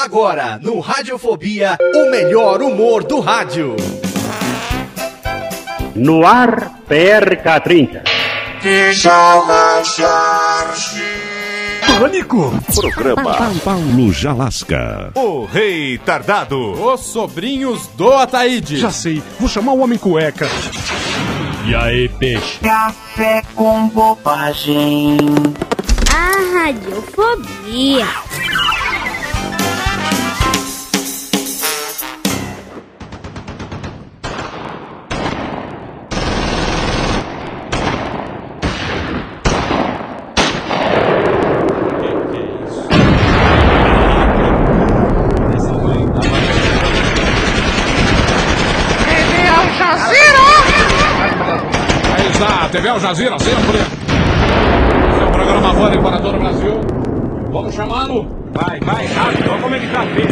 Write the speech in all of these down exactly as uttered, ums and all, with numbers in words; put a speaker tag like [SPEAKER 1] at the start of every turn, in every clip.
[SPEAKER 1] Agora, no Radiofobia, o melhor humor do rádio.
[SPEAKER 2] No ar, P R K trinta.
[SPEAKER 3] Pânico.
[SPEAKER 4] Programa Paulo Jalasca.
[SPEAKER 3] O Rei Tardado.
[SPEAKER 5] Os sobrinhos do Ataíde.
[SPEAKER 3] Já sei, vou chamar o Homem Cueca.
[SPEAKER 2] E aí, peixe?
[SPEAKER 6] Café com bobagem.
[SPEAKER 7] A Radiofobia.
[SPEAKER 8] T V Al Jazeera, sempre. Esse é o programa Pânico para todo o Brasil. Vamos chamando.
[SPEAKER 2] Vai, vai, rápido, vamos comer de café.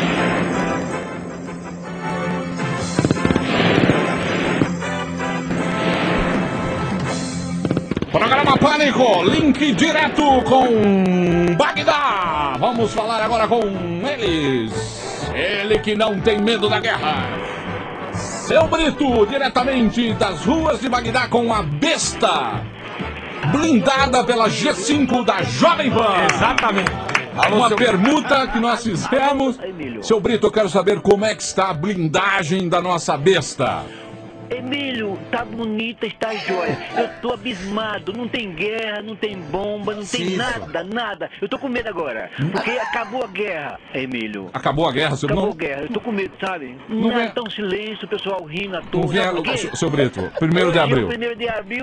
[SPEAKER 8] Programa Pânico, link direto com Bagdá. Vamos falar agora com eles. Ele que não tem medo da guerra. Seu Brito, diretamente das ruas de Bagdá com a besta blindada pela G cinco da Jovem Pan.
[SPEAKER 2] Exatamente.
[SPEAKER 8] Uma permuta que nós fizemos. Seu Brito, eu quero saber como é que está a blindagem da nossa besta.
[SPEAKER 9] Emílio, tá bonita, está jóia. Eu tô abismado, não tem guerra, não tem bomba, não tem nada, nada. Eu tô com medo agora, porque acabou a guerra, Emílio.
[SPEAKER 8] Acabou a guerra, seu
[SPEAKER 9] Acabou
[SPEAKER 8] não...
[SPEAKER 9] a guerra, eu tô com medo, sabe?
[SPEAKER 8] Não
[SPEAKER 9] Nada,
[SPEAKER 8] vê-
[SPEAKER 9] tão silêncio, o pessoal rindo à toa.
[SPEAKER 8] Não vier,
[SPEAKER 9] Sabe por quê?
[SPEAKER 8] seu Brito, primeiro de
[SPEAKER 9] Hoje é o
[SPEAKER 8] abril.
[SPEAKER 9] primeiro de abril.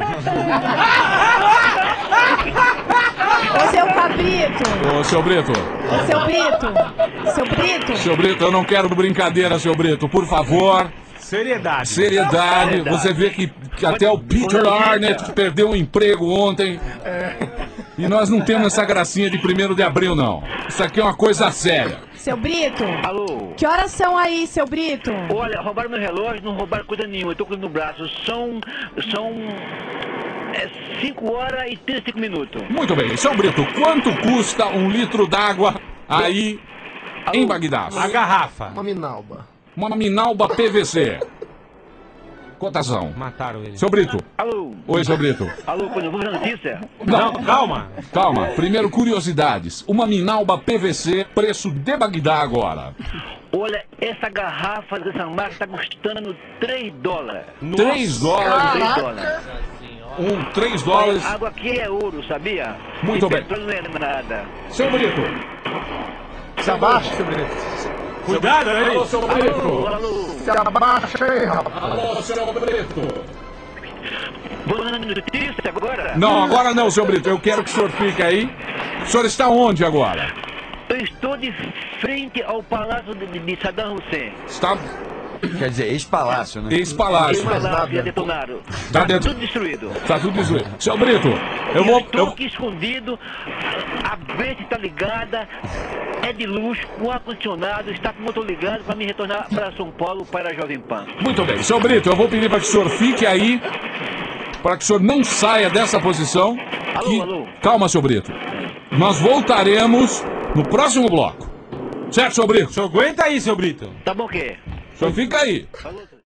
[SPEAKER 10] Ô, seu Cabrito!
[SPEAKER 8] Ô, seu Brito,
[SPEAKER 10] Ô, seu Brito! Seu Brito!
[SPEAKER 8] seu Brito, eu não quero brincadeira, seu Brito, por favor.
[SPEAKER 2] Seriedade.
[SPEAKER 8] Seriedade, você vê que, que até o Peter Arnett perdeu o emprego ontem. E nós não temos essa gracinha de primeiro de abril, não. Isso aqui é uma coisa séria.
[SPEAKER 10] Seu Brito!
[SPEAKER 9] Alô?
[SPEAKER 10] Que horas são aí, seu Brito?
[SPEAKER 9] Olha, roubaram meu relógio, não roubaram coisa nenhuma, eu tô com ele no braço. São. São. É cinco horas e trinta e cinco minutos.
[SPEAKER 8] Muito bem, seu Brito, quanto custa um litro d'água aí em Bagdá?
[SPEAKER 2] A garrafa.
[SPEAKER 5] Uma minalba.
[SPEAKER 8] Uma Minalba P V C. Cotação.
[SPEAKER 2] Mataram ele.
[SPEAKER 8] Seu Brito.
[SPEAKER 9] Alô?
[SPEAKER 8] Oi, seu Brito.
[SPEAKER 9] Alô, quando eu vou ver a notícia?
[SPEAKER 2] Não, calma.
[SPEAKER 8] Calma. Primeiro, curiosidades. Uma Minalba P V C, preço de Bagdá agora.
[SPEAKER 9] Olha, essa garrafa dessa marca tá custando três dólares.
[SPEAKER 8] três dólares.
[SPEAKER 9] três dólares.
[SPEAKER 8] Um, três dólares.
[SPEAKER 9] A água aqui é ouro, sabia?
[SPEAKER 8] Muito
[SPEAKER 9] E
[SPEAKER 8] bem.
[SPEAKER 9] petróleo não é nada.
[SPEAKER 8] Seu Brito.
[SPEAKER 5] Se abaixa, seu Brito.
[SPEAKER 2] Cuidado aí.
[SPEAKER 8] Alô, seu Brito.
[SPEAKER 9] Alô, alô.
[SPEAKER 5] Se abaixa aí, rapaz.
[SPEAKER 8] Alô, seu Brito.
[SPEAKER 9] Vou dar notícia agora?
[SPEAKER 8] Não, agora não, seu Brito. Eu quero que o senhor fique aí. O senhor está onde agora?
[SPEAKER 9] Eu estou de frente ao palácio de, de Saddam Hussein.
[SPEAKER 8] Está...
[SPEAKER 11] Quer dizer, ex-palácio, né?
[SPEAKER 8] Ex-palácio.
[SPEAKER 9] Esse palácio já detonaram.
[SPEAKER 8] Tá
[SPEAKER 9] Tá
[SPEAKER 8] dentro.
[SPEAKER 9] tudo destruído.
[SPEAKER 8] Tá tudo destruído. Seu Brito, eu
[SPEAKER 9] Eu
[SPEAKER 8] vou...
[SPEAKER 9] estou
[SPEAKER 8] Eu...
[SPEAKER 9] aqui escondido, a besta está ligada, é de luxo, com ar-condicionado, está com o motor ligado para me retornar para São Paulo, para a Jovem Pan.
[SPEAKER 8] Muito bem. Seu Brito, eu vou pedir para que o senhor fique aí, para que o senhor não saia dessa posição.
[SPEAKER 9] Alô,
[SPEAKER 8] que-
[SPEAKER 9] alô.
[SPEAKER 8] Calma, seu Brito. Nós voltaremos no próximo bloco. Certo, seu Brito?
[SPEAKER 2] O senhor aguenta aí, seu Brito.
[SPEAKER 9] Tá bom o quê?
[SPEAKER 8] O senhor fica aí.
[SPEAKER 9] Alô.